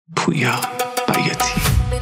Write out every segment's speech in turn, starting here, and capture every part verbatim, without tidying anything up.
پویا بیاتی.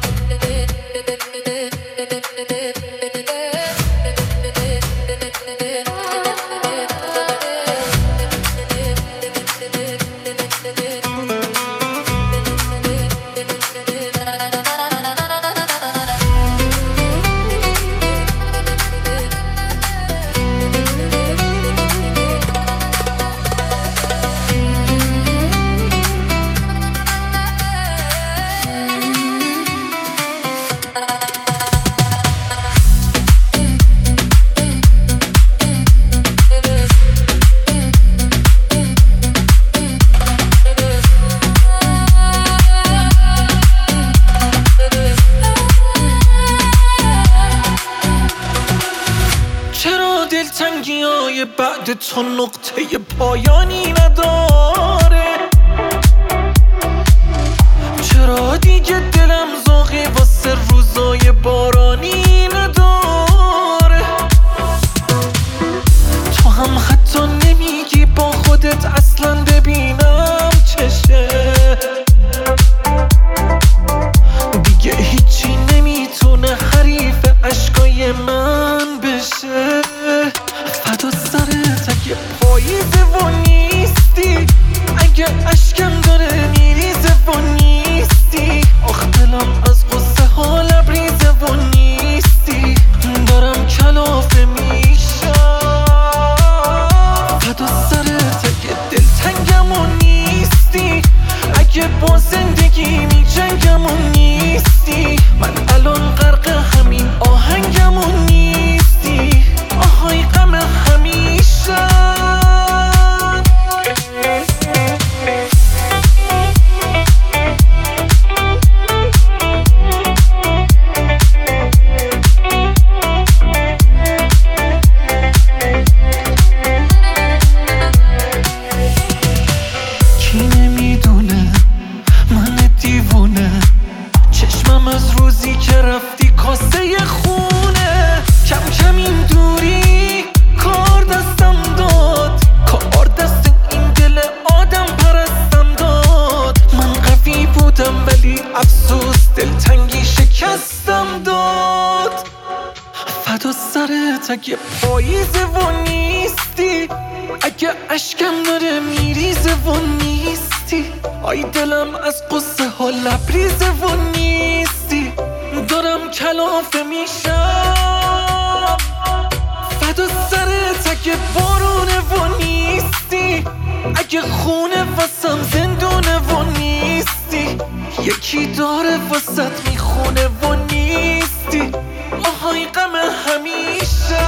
دلتنگی های بعد تو نقطه پایانی نداره؟ چرا دیگه دلم ذوقی واسه روزای بارانی نداره؟ تو هم حتی نمیگی با خودت اصلا ببینم چشه. دیگه هیچی نمیتونه حریف عشقای من بشه. فدا سرت اگه پاییزه و نیستی، اگه اشکم داره میریزه و نیستی. آخ دلم از غصه ها لبریزه و نیستی، دارم کلافه میشم. فدا سرت اگه دلتنگم و نیستی، اگه با زندگی میجنگم و نیستی. من الان غرق همین آهنگم و نیستی. آهای غم همیشه. کی نمیدونه من دیوونه، چشمم از روزی که رفتی کاسه خونه. کم کم این دوری کار دستم داد، کار دست این دل آدم پرستم داد. من قوی بودم ولی افسوس دلتنگی شکستم داد. فدا سرت اگه پاییزه و نیستی، اگه اشکم داره میریزه و نیستی. آی دلم از قصه ها لبریزه و نیستی، دارم کلافه میشم. فدا سرت اگه بارونه و نیستی، اگه خونه واسم زندونه و نیستی. یکی داره واسط میخونه و نیستی. آهای غم همیشه.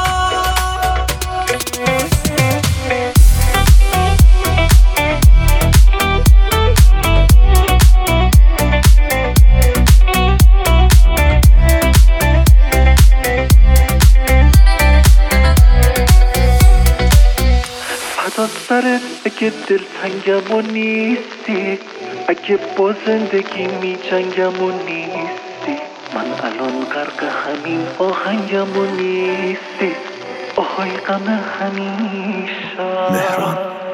فدا سرت اگه دلتنگم و نیستی، اگه با زندگی میجنگم و نیستی. من الان غرق همین آهنگم و نیستی. آهای غم همیشه. مهران